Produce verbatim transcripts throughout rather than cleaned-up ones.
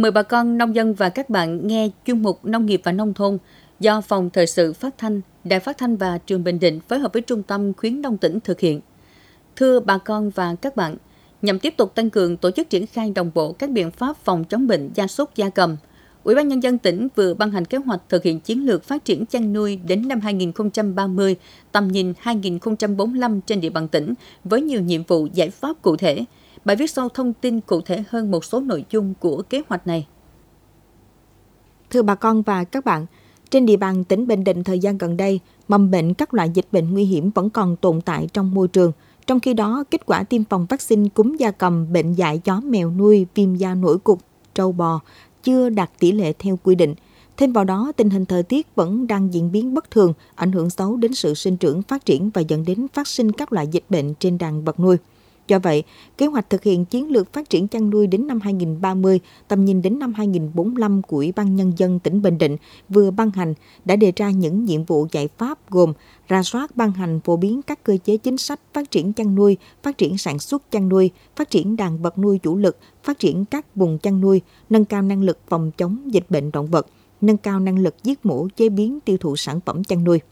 Mời bà con nông dân và các bạn nghe chuyên mục Nông nghiệp và Nông thôn do Phòng Thời sự Phát thanh, Đài Phát thanh và Truyền Bình Định phối hợp với Trung tâm Khuyến nông tỉnh thực hiện. Thưa bà con và các bạn, nhằm tiếp tục tăng cường tổ chức triển khai đồng bộ các biện pháp phòng chống bệnh gia súc gia cầm, Ủy ban Nhân dân tỉnh vừa ban hành kế hoạch thực hiện chiến lược phát triển chăn nuôi đến năm hai nghìn không trăm ba mươi, tầm nhìn hai nghìn không trăm bốn mươi lăm trên địa bàn tỉnh với nhiều nhiệm vụ giải pháp cụ thể. Bài viết sau thông tin cụ thể hơn một số nội dung của kế hoạch này. Thưa bà con và các bạn, trên địa bàn tỉnh Bình Định thời gian gần đây, mầm bệnh các loại dịch bệnh nguy hiểm vẫn còn tồn tại trong môi trường. Trong khi đó, kết quả tiêm phòng vaccine cúm gia cầm, bệnh dại chó mèo nuôi, viêm da nổi cục, trâu bò chưa đạt tỷ lệ theo quy định. Thêm vào đó, tình hình thời tiết vẫn đang diễn biến bất thường, ảnh hưởng xấu đến sự sinh trưởng, phát triển và dẫn đến phát sinh các loại dịch bệnh trên đàn vật nuôi. Do vậy, kế hoạch thực hiện chiến lược phát triển chăn nuôi đến năm hai nghìn không trăm ba mươi, tầm nhìn đến năm hai nghìn không trăm bốn mươi lăm của Ủy ban Nhân dân tỉnh Bình Định vừa ban hành đã đề ra những nhiệm vụ giải pháp gồm rà soát ban hành phổ biến các cơ chế chính sách phát triển chăn nuôi, phát triển sản xuất chăn nuôi, phát triển đàn vật nuôi chủ lực, phát triển các vùng chăn nuôi, nâng cao năng lực phòng chống dịch bệnh động vật, nâng cao năng lực giết mổ, chế biến, tiêu thụ sản phẩm chăn nuôi.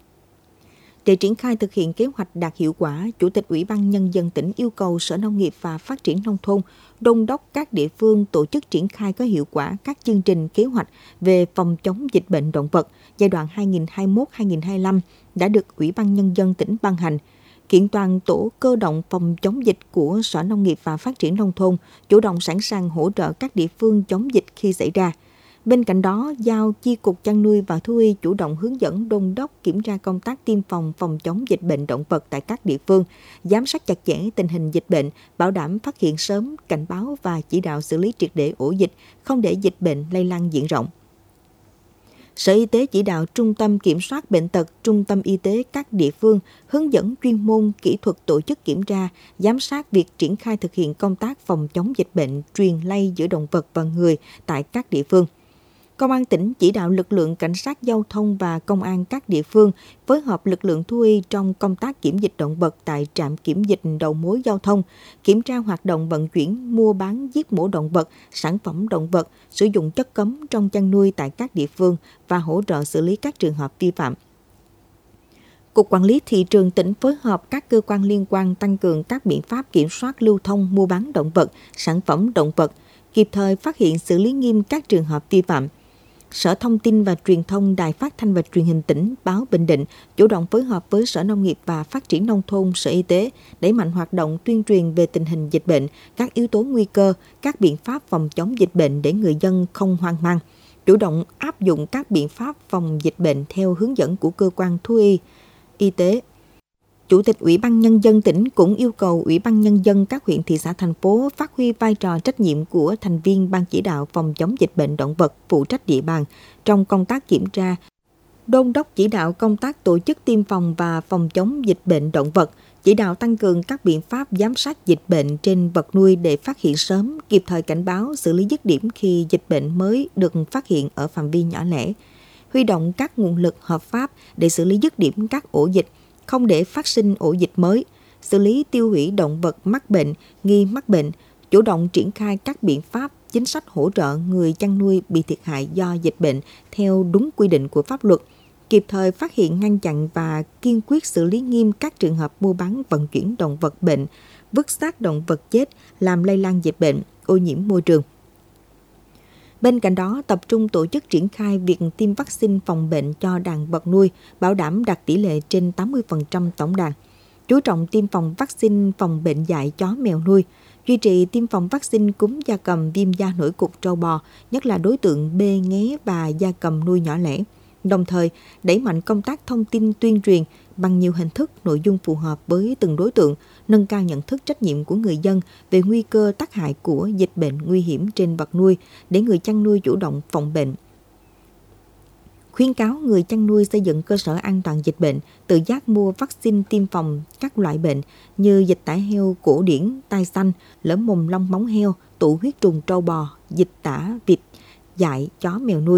Để triển khai thực hiện kế hoạch đạt hiệu quả, Chủ tịch Ủy ban Nhân dân tỉnh yêu cầu Sở Nông nghiệp và Phát triển Nông thôn đôn đốc các địa phương tổ chức triển khai có hiệu quả các chương trình kế hoạch về phòng chống dịch bệnh động vật giai đoạn hai nghìn không trăm hai mươi mốt đến hai nghìn không trăm hai mươi lăm đã được Ủy ban Nhân dân tỉnh ban hành. Kiện toàn tổ cơ động phòng chống dịch của Sở Nông nghiệp và Phát triển Nông thôn, chủ động sẵn sàng hỗ trợ các địa phương chống dịch khi xảy ra. Bên cạnh đó, giao Chi cục Chăn nuôi và Thú y chủ động hướng dẫn đôn đốc kiểm tra công tác tiêm phòng phòng chống dịch bệnh động vật tại các địa phương, giám sát chặt chẽ tình hình dịch bệnh, bảo đảm phát hiện sớm, cảnh báo và chỉ đạo xử lý triệt để ổ dịch, không để dịch bệnh lây lan diện rộng. Sở Y tế chỉ đạo Trung tâm Kiểm soát Bệnh tật, Trung tâm Y tế các địa phương hướng dẫn chuyên môn, kỹ thuật tổ chức kiểm tra, giám sát việc triển khai thực hiện công tác phòng chống dịch bệnh truyền lây giữa động vật và người tại các địa phương. Công an tỉnh chỉ đạo lực lượng cảnh sát giao thông và công an các địa phương phối hợp lực lượng thú y trong công tác kiểm dịch động vật tại trạm kiểm dịch đầu mối giao thông, kiểm tra hoạt động vận chuyển, mua bán, giết mổ động vật, sản phẩm động vật, sử dụng chất cấm trong chăn nuôi tại các địa phương và hỗ trợ xử lý các trường hợp vi phạm. Cục Quản lý Thị trường tỉnh phối hợp các cơ quan liên quan tăng cường các biện pháp kiểm soát lưu thông, mua bán động vật, sản phẩm động vật, kịp thời phát hiện xử lý nghiêm các trường hợp vi phạm. Sở Thông tin và Truyền thông, Đài Phát thanh và Truyền hình tỉnh, Báo Bình Định chủ động phối hợp với Sở Nông nghiệp và Phát triển Nông thôn, Sở Y tế đẩy mạnh hoạt động tuyên truyền về tình hình dịch bệnh, các yếu tố nguy cơ, các biện pháp phòng chống dịch bệnh để người dân không hoang mang, chủ động áp dụng các biện pháp phòng dịch bệnh theo hướng dẫn của cơ quan thú y, y tế. Chủ tịch Ủy ban Nhân dân tỉnh cũng yêu cầu Ủy ban Nhân dân các huyện, thị xã, thành phố phát huy vai trò trách nhiệm của thành viên Ban chỉ đạo phòng chống dịch bệnh động vật phụ trách địa bàn trong công tác kiểm tra, đôn đốc chỉ đạo công tác tổ chức tiêm phòng và phòng chống dịch bệnh động vật, chỉ đạo tăng cường các biện pháp giám sát dịch bệnh trên vật nuôi để phát hiện sớm, kịp thời cảnh báo, xử lý dứt điểm khi dịch bệnh mới được phát hiện ở phạm vi nhỏ lẻ, huy động các nguồn lực hợp pháp để xử lý dứt điểm các ổ dịch, không để phát sinh ổ dịch mới, xử lý tiêu hủy động vật mắc bệnh, nghi mắc bệnh, chủ động triển khai các biện pháp, chính sách hỗ trợ người chăn nuôi bị thiệt hại do dịch bệnh theo đúng quy định của pháp luật, kịp thời phát hiện, ngăn chặn và kiên quyết xử lý nghiêm các trường hợp mua bán vận chuyển động vật bệnh, vứt xác động vật chết làm lây lan dịch bệnh, ô nhiễm môi trường. Bên cạnh đó, tập trung tổ chức triển khai việc tiêm vaccine phòng bệnh cho đàn vật nuôi, bảo đảm đạt tỷ lệ trên tám mươi phần trăm tổng đàn. Chú trọng tiêm phòng vaccine phòng bệnh dại chó mèo nuôi, duy trì tiêm phòng vaccine cúm gia cầm, viêm da nổi cục trâu bò, nhất là đối tượng bê nghé và gia cầm nuôi nhỏ lẻ. Đồng thời, đẩy mạnh công tác thông tin tuyên truyền bằng nhiều hình thức, nội dung phù hợp với từng đối tượng, nâng cao nhận thức trách nhiệm của người dân về nguy cơ tác hại của dịch bệnh nguy hiểm trên vật nuôi để người chăn nuôi chủ động phòng bệnh. Khuyến cáo người chăn nuôi xây dựng cơ sở an toàn dịch bệnh, tự giác mua vaccine tiêm phòng các loại bệnh như dịch tả heo cổ điển, tai xanh, lở mồm long móng heo, tụ huyết trùng trâu bò, dịch tả vịt, dại chó mèo nuôi.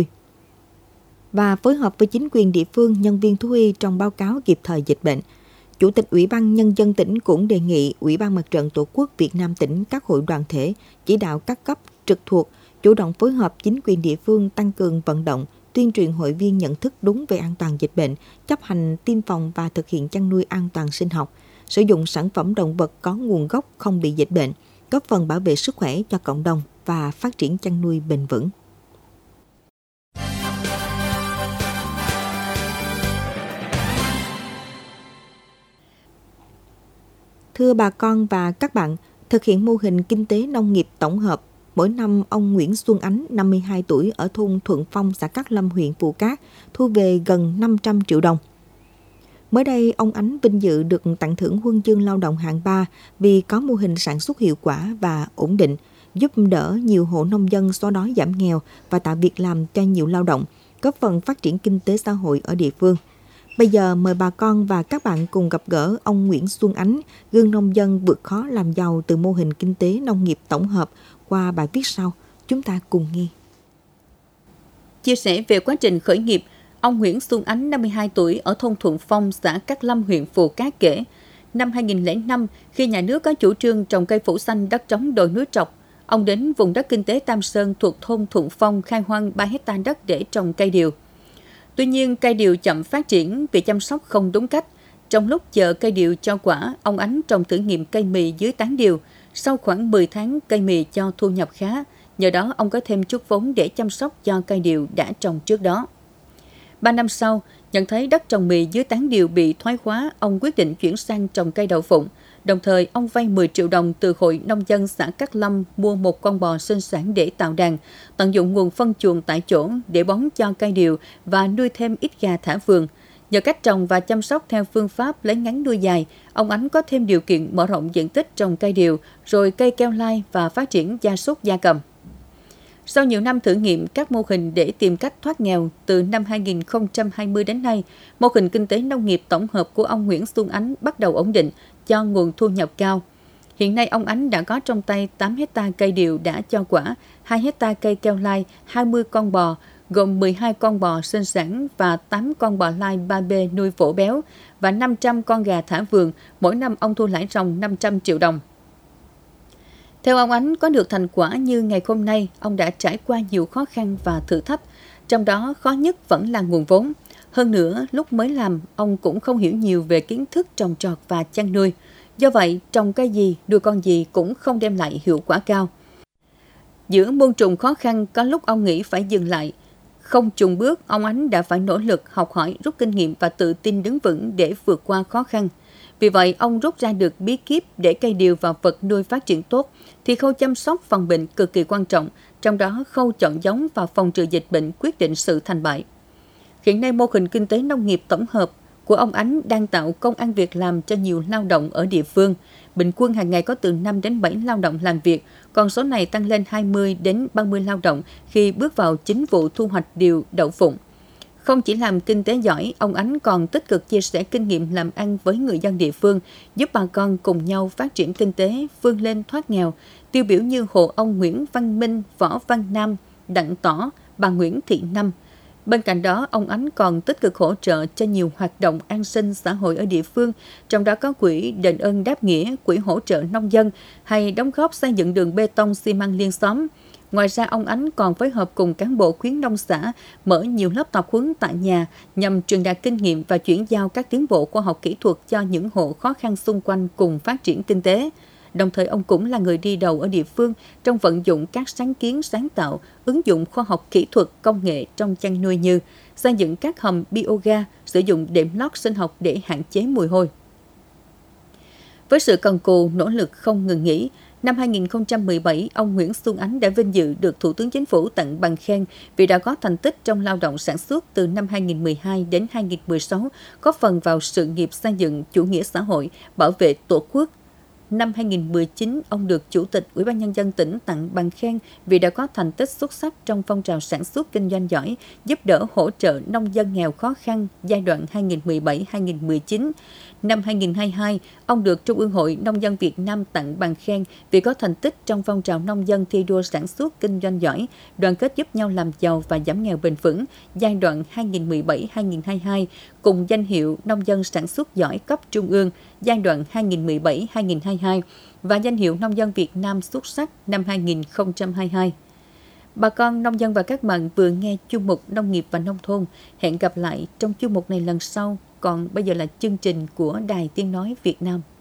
Và phối hợp với chính quyền địa phương, nhân viên thú y trong báo cáo kịp thời dịch bệnh. Chủ tịch Ủy ban Nhân dân tỉnh cũng đề nghị Ủy ban Mặt trận Tổ quốc Việt Nam tỉnh, các hội đoàn thể, chỉ đạo các cấp trực thuộc chủ động phối hợp chính quyền địa phương tăng cường vận động, tuyên truyền hội viên nhận thức đúng về an toàn dịch bệnh, chấp hành tiêm phòng và thực hiện chăn nuôi an toàn sinh học, sử dụng sản phẩm động vật có nguồn gốc không bị dịch bệnh, góp phần bảo vệ sức khỏe cho cộng đồng và phát triển chăn nuôi bền vững. Thưa bà con và các bạn, thực hiện mô hình kinh tế nông nghiệp tổng hợp, mỗi năm ông Nguyễn Xuân Ánh, năm mươi hai tuổi, ở thôn Thuận Phong, xã Cát Lâm, huyện Phù Cát, thu về gần năm trăm triệu đồng. Mới đây, ông Ánh vinh dự được tặng thưởng huân chương lao động hạng ba vì có mô hình sản xuất hiệu quả và ổn định, giúp đỡ nhiều hộ nông dân xóa đói giảm nghèo và tạo việc làm cho nhiều lao động, góp phần phát triển kinh tế xã hội ở địa phương. Bây giờ mời bà con và các bạn cùng gặp gỡ ông Nguyễn Xuân Ánh, gương nông dân vượt khó làm giàu từ mô hình kinh tế nông nghiệp tổng hợp qua bài viết sau. Chúng ta cùng nghe. Chia sẻ về quá trình khởi nghiệp, ông Nguyễn Xuân Ánh, năm mươi hai tuổi, ở thôn Thuận Phong, xã Cát Lâm, huyện Phù Cát kể, năm hai nghìn lẻ năm, khi nhà nước có chủ trương trồng cây phủ xanh đất trống đồi núi trọc, ông đến vùng đất kinh tế Tam Sơn thuộc thôn Thuận Phong khai hoang ba héc ta đất để trồng cây điều. Tuy nhiên, cây điều chậm phát triển vì chăm sóc không đúng cách. Trong lúc chờ cây điều cho quả, ông Ánh trồng thử nghiệm cây mì dưới tán điều. Sau khoảng mười tháng, cây mì cho thu nhập khá. Nhờ đó, ông có thêm chút vốn để chăm sóc cho cây điều đã trồng trước đó. Ba năm sau, nhận thấy đất trồng mì dưới tán điều bị thoái hóa, ông quyết định chuyển sang trồng cây đậu phụng. Đồng thời, ông vay mười triệu đồng từ Hội Nông dân xã Cát Lâm mua một con bò sinh sản để tạo đàn, tận dụng nguồn phân chuồng tại chỗ để bón cho cây điều và nuôi thêm ít gà thả vườn. Nhờ cách trồng và chăm sóc theo phương pháp lấy ngắn nuôi dài, ông Ánh có thêm điều kiện mở rộng diện tích trồng cây điều, rồi cây keo lai và phát triển gia súc gia cầm. Sau nhiều năm thử nghiệm các mô hình để tìm cách thoát nghèo, từ năm hai nghìn không trăm hai mươi đến nay, mô hình kinh tế nông nghiệp tổng hợp của ông Nguyễn Xuân Ánh bắt đầu ổn định, cho nguồn thu nhập cao. Hiện nay, ông Ánh đã có trong tay tám héc ta cây điều đã cho quả, hai héc ta cây keo lai, hai mươi con bò, gồm mười hai con bò sinh sản và tám con bò lai ba B nuôi phổ béo và năm trăm con gà thả vườn. Mỗi năm ông thu lãi ròng năm trăm triệu đồng. Theo ông Ánh, có được thành quả như ngày hôm nay, ông đã trải qua nhiều khó khăn và thử thách, trong đó khó nhất vẫn là nguồn vốn. Hơn nữa, lúc mới làm, ông cũng không hiểu nhiều về kiến thức trồng trọt và chăn nuôi. Do vậy, trồng cây gì, nuôi con gì cũng không đem lại hiệu quả cao. Giữa muôn trùng khó khăn, có lúc ông nghĩ phải dừng lại. Không chùn bước, ông Ánh đã phải nỗ lực học hỏi, rút kinh nghiệm và tự tin đứng vững để vượt qua khó khăn. Vì vậy, ông rút ra được bí kíp để cây điều và vật nuôi phát triển tốt, thì khâu chăm sóc phòng bệnh cực kỳ quan trọng, trong đó khâu chọn giống và phòng trừ dịch bệnh quyết định sự thành bại. Hiện nay, mô hình kinh tế nông nghiệp tổng hợp của ông Ánh đang tạo công ăn việc làm cho nhiều lao động ở địa phương. Bình quân hàng ngày có từ năm đến bảy lao động làm việc, còn số này tăng lên hai mươi đến ba mươi lao động khi bước vào chính vụ thu hoạch điều đậu phụng. Không chỉ làm kinh tế giỏi, ông Ánh còn tích cực chia sẻ kinh nghiệm làm ăn với người dân địa phương, giúp bà con cùng nhau phát triển kinh tế, vươn lên thoát nghèo, tiêu biểu như hộ ông Nguyễn Văn Minh, Võ Văn Nam, Đặng Tỏ, bà Nguyễn Thị Năm. Bên cạnh đó, ông Ánh còn tích cực hỗ trợ cho nhiều hoạt động an sinh xã hội ở địa phương, trong đó có quỹ đền ơn đáp nghĩa, quỹ hỗ trợ nông dân hay đóng góp xây dựng đường bê tông xi măng liên xóm. Ngoài ra, ông Ánh còn phối hợp cùng cán bộ khuyến nông xã mở nhiều lớp tập huấn tại nhà nhằm truyền đạt kinh nghiệm và chuyển giao các tiến bộ khoa học kỹ thuật cho những hộ khó khăn xung quanh cùng phát triển kinh tế. Đồng thời, ông cũng là người đi đầu ở địa phương trong vận dụng các sáng kiến sáng tạo, ứng dụng khoa học kỹ thuật công nghệ trong chăn nuôi như xây dựng các hầm bioga, sử dụng đệm lót sinh học để hạn chế mùi hôi. Với sự cần cù, nỗ lực không ngừng nghỉ, năm hai nghìn không trăm mười bảy, ông Nguyễn Xuân Ánh đã vinh dự được Thủ tướng Chính phủ tặng bằng khen vì đã có thành tích trong lao động sản xuất từ năm hai nghìn không trăm mười hai đến hai nghìn không trăm mười sáu, góp phần vào sự nghiệp xây dựng chủ nghĩa xã hội, bảo vệ Tổ quốc. Năm hai nghìn không trăm mười chín, ông được Chủ tịch Ủy ban Nhân dân tỉnh tặng bằng khen vì đã có thành tích xuất sắc trong phong trào sản xuất kinh doanh giỏi, giúp đỡ hỗ trợ nông dân nghèo khó khăn giai đoạn hai nghìn không trăm mười bảy đến hai nghìn không trăm mười chín. Năm hai nghìn không trăm hai mươi hai, ông được Trung ương Hội Nông dân Việt Nam tặng bằng khen vì có thành tích trong phong trào nông dân thi đua sản xuất kinh doanh giỏi, đoàn kết giúp nhau làm giàu và giảm nghèo bền vững giai đoạn hai nghìn không trăm mười bảy đến hai nghìn không trăm hai mươi hai, cùng danh hiệu nông dân sản xuất giỏi cấp trung ương giai đoạn hai nghìn không trăm mười bảy đến hai nghìn không trăm hai mươi hai và danh hiệu nông dân Việt Nam xuất sắc năm hai nghìn không trăm hai mươi hai. Bà con nông dân và các bạn vừa nghe chuyên mục Nông nghiệp và Nông thôn. Hẹn gặp lại trong chuyên mục này lần sau. Còn bây giờ là chương trình của Đài Tiếng Nói Việt Nam.